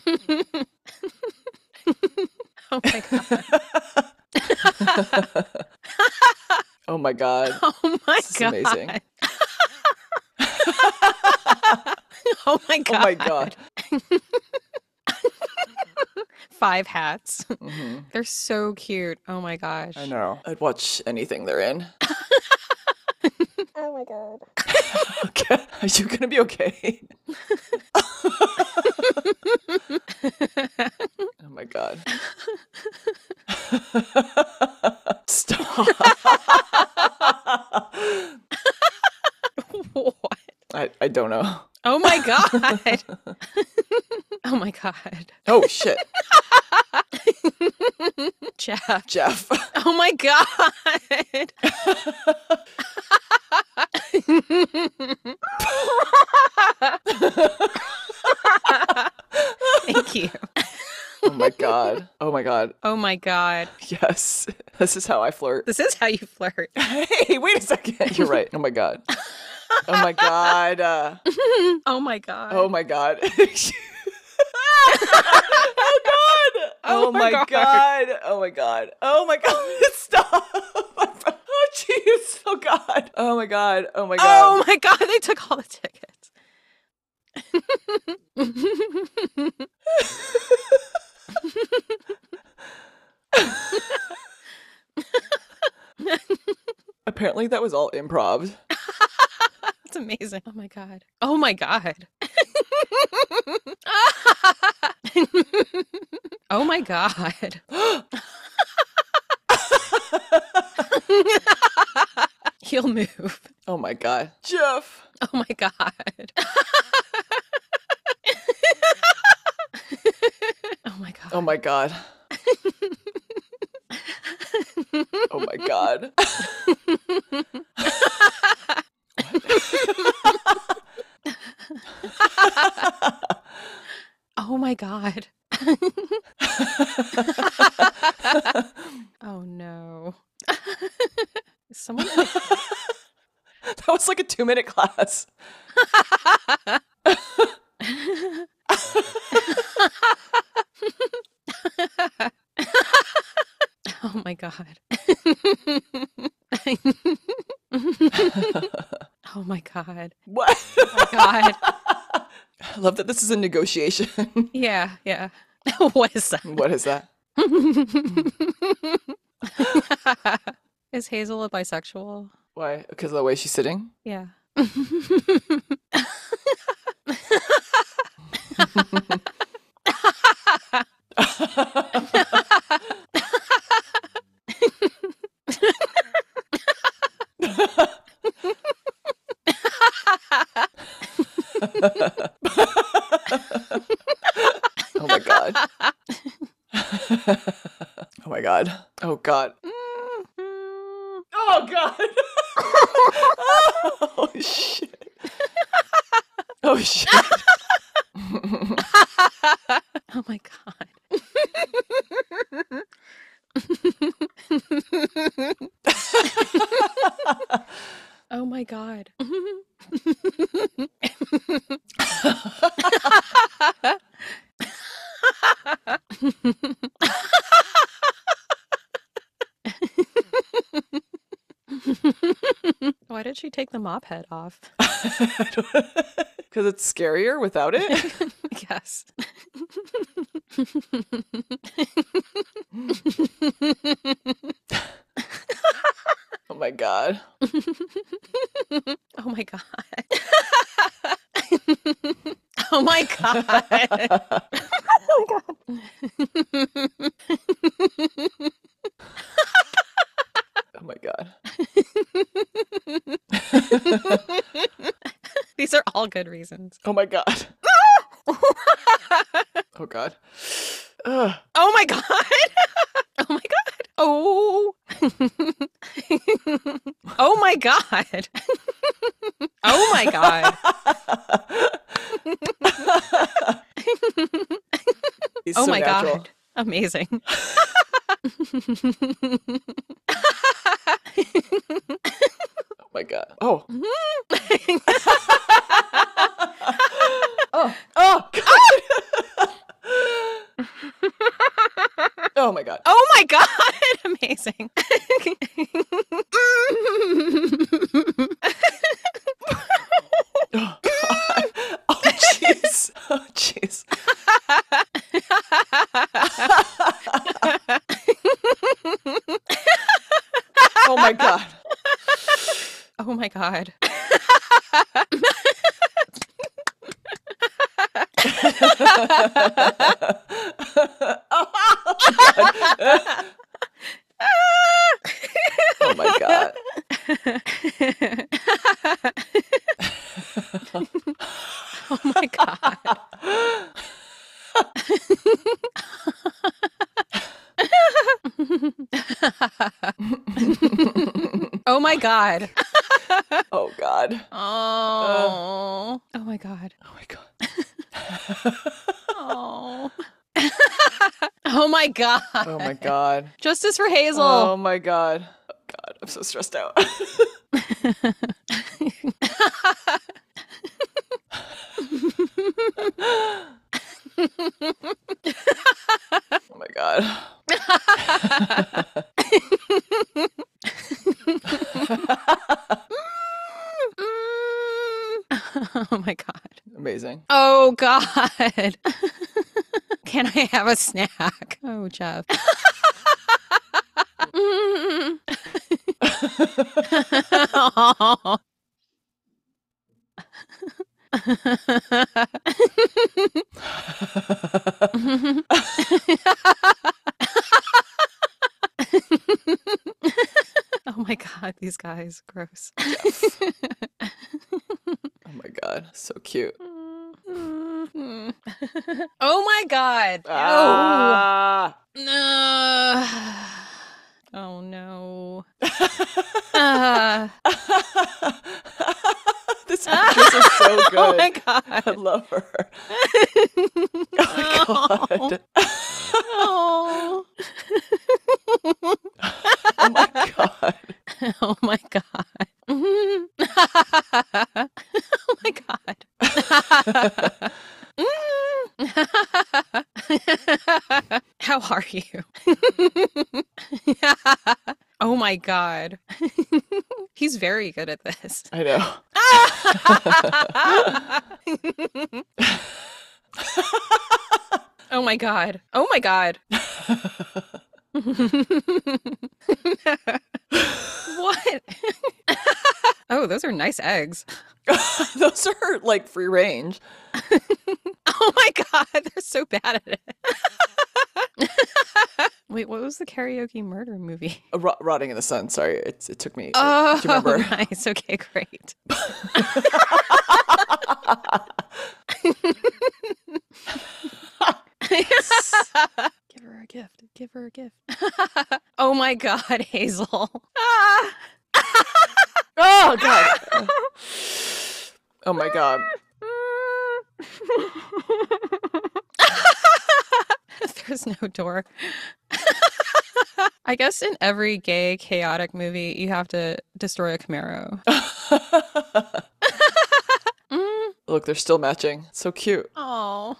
Oh my god. Oh my god. Oh my This is god. amazing. Oh my god. Oh my god. 5 hats. hmm They're so cute. Oh my gosh. I know. I'd watch anything they're in. Oh my god. Okay. Are you gonna be okay? Oh my god. Stop. What? I don't know. Oh my god. Oh my god. Oh shit. Jeff. Jeff. Oh my god. Thank you. Oh my god. Oh my god. Oh my god. Yes. This is how I flirt. This is how you flirt. Hey, wait a second. You're right. Oh my god. Oh my god. Oh my god. Oh my god. Oh god. Oh my god. Oh my god. Oh my god. Stop. Oh jeez. Oh god. Oh my god. Oh my god. Oh my god, they took all the tickets. Apparently that was all improv. That's amazing. Oh my god. Oh my god. Oh my god. He'll move. Oh my god. Jeff. Oh my god. Oh my god. Oh my god. Oh my god. Oh my god. Oh no. Is someone That was like a 2-minute class. Oh my god. Oh my god. What? Oh my god. I love that this is a negotiation. Yeah, yeah. What is that? What is that? Is Hazel a bisexual? Why? Because of the way she's sitting? Yeah. Oh my god. Oh my god. Oh god. Oh god. Oh shit. Oh shit. Oh my god. Oh my god. Why did she take the mop head off? Because it's scarier without it? Yes. Oh my god. Oh my god. Oh my god. Oh my god. Oh my god. These are all good reasons. Oh my god. Oh god. Ugh. Oh my god. Oh my god. Oh. Oh my god. Oh my god. He's Oh so my natural. god. Amazing. Oh my god. Oh. Oh. Oh god. god. Oh my god. Oh my god. Oh my god. Oh god. Oh. Oh my god. Oh my god. Oh. Oh my god. Oh my god. Justice for Hazel. Oh my god. Oh god, I'm so stressed out. Oh my god. Oh my god. Amazing. Oh god. Can I have a snack? Oh, Jeff. Oh. Oh my god, these guys, gross. Oh my god, so cute. Oh my god. Ah. No. Oh no. This actress is so good. Oh my god. I love her. Oh my god. Oh. Oh my god. Oh my god. Oh my god. How are you? Oh my god. He's very good at this. I know. Oh my god. Oh my god. What? Oh, those are nice eggs. Those are like free range. Oh my god, they're so bad at it. Wait, what was the karaoke murder movie? Rotting in the Sun. Sorry, it took me. Oh, do you remember? Nice. Okay, great. Give her a gift. Give her a gift. Oh my god, Hazel. Ah. Oh god. Oh my god. There's no door. I guess in every gay, chaotic movie, you have to destroy a Camaro. Look, they're still matching. So cute. Oh.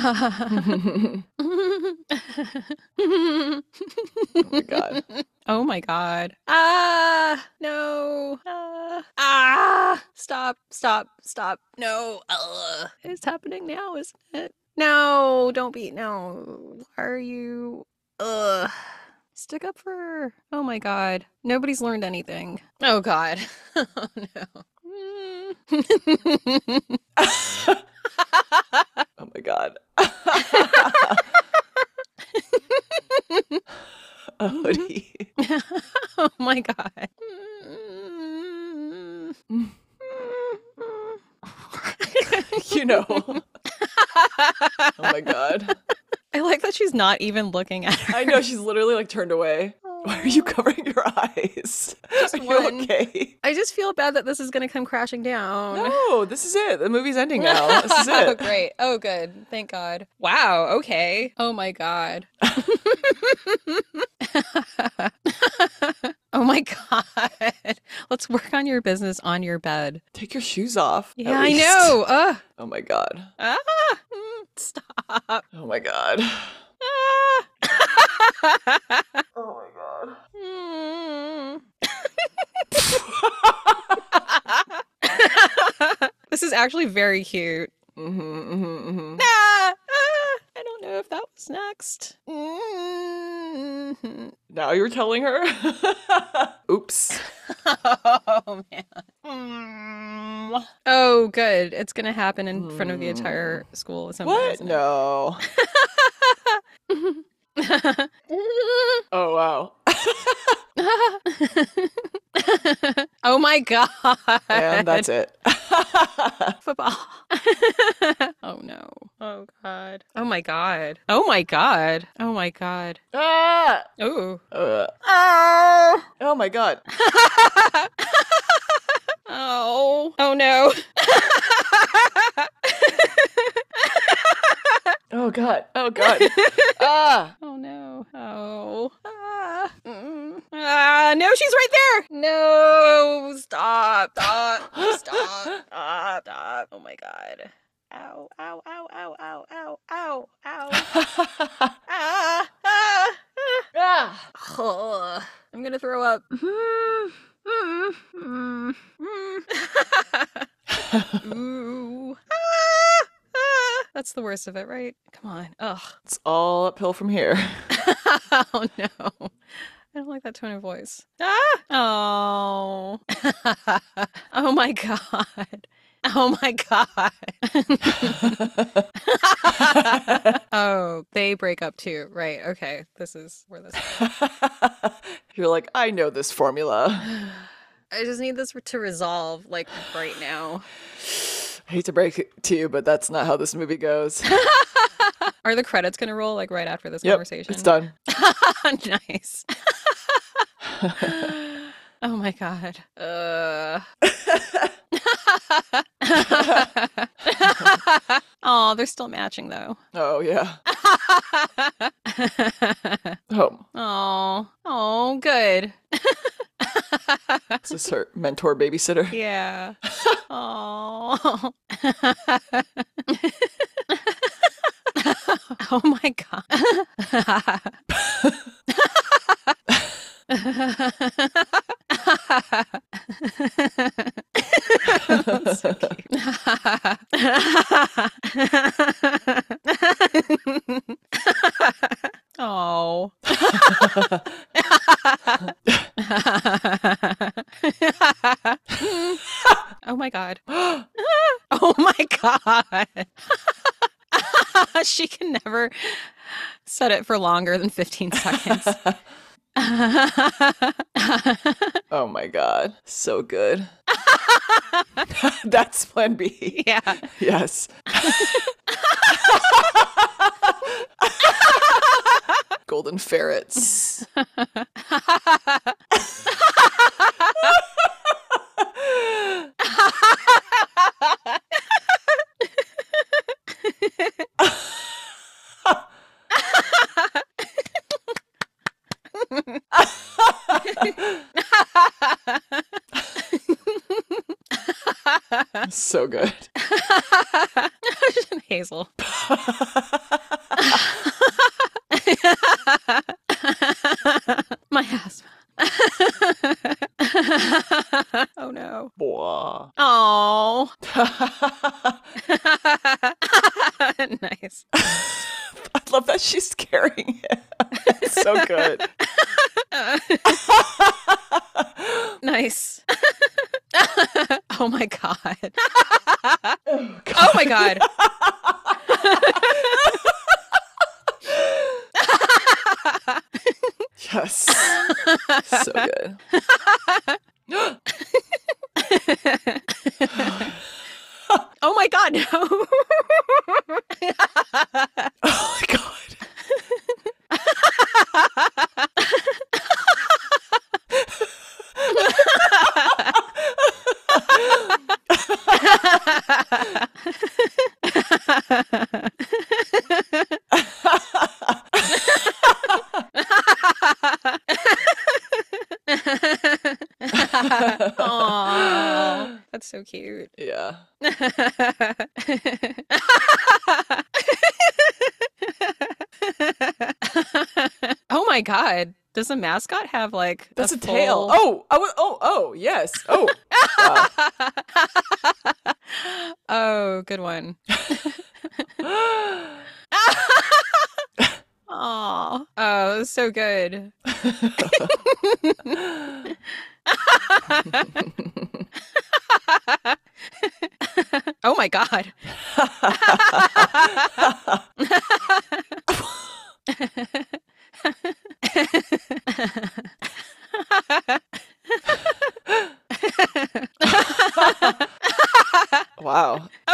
Oh my god. Oh my god. Ah, no. Stop, stop, stop. No. It's happening now, isn't it? No, don't be. No. Why are you? Stick up for her. Oh my god. Nobody's learned anything. Oh god. Oh no. Oh my god. Odie. Oh my god. You know. Oh my god. I like that she's not even looking at her. I know, she's literally like turned away. Why are you covering your eyes? Just Are you one. okay? I just feel bad that this is going to come crashing down. No, this is it. The movie's ending now. This is Oh, it. great. Oh, good. Thank God. Wow. Okay. Oh my God. Oh my God. Let's work on your business on your bed. Take your shoes off. at Yeah, I least. know. Oh my god. Stop. Oh my god. Ah. Oh my god. This is actually very cute. I don't know if that was next. Now you're telling her? Oops. Oh man. Oh, good. It's gonna happen in front of the entire school assembly. What? No. Oh, wow. Oh my god. And that's it. Football. Oh no. Oh god. Oh my god. Oh my god. Oh my god. Ah! Oh. Oh! Oh my god. Oh. Oh no. Oh god. Oh god. Ah! Oh no. Oh. Ah. Ah. No, she's right there. No. Stop. Stop. Stop. Stop. Stop. Oh my god. Ow. Ow. Ow. Ow. Ow. Ow. Ow. Ow. Ah. Ah. Ah! Oh. I'm gonna throw up. Ooh. Ah. Ah. That's the worst of it, right? Come on. Ugh. It's all uphill from here. Oh no. I don't like that tone of voice. Ah! Oh. Oh my god. Oh my god. Oh, they break up too. Right. Okay. This is where this is. You're like, I know this formula. I just need this to resolve like right now. I hate to break it to you, but that's not how this movie goes. Are the credits going to roll like right after this Yep, conversation? it's done. Nice. Oh my god. Oh, they're still matching though. Oh, yeah. Oh, Oh. Oh, good. is this her mentor babysitter? Yeah. Oh. Oh my god. That's so cute. Oh. Oh my god. Oh my god. She can never set it for longer than 15 seconds. Oh my god. So good. That's plan B. Yeah. Yes. Golden ferrets. So good. Hazel. My asthma. Oh no. Boah. Oh. Nice. I love that she's carrying it. It's so good. Nice. Oh my god. Oh my god. Yes. So good. Oh my god, no. Oh my god. Aw, that's so cute. Yeah. Oh my god. Does the mascot have like That's a full... tail. Oh, yes. Oh. Oh, good one. Aw. Oh, that's so good. my God. Wow.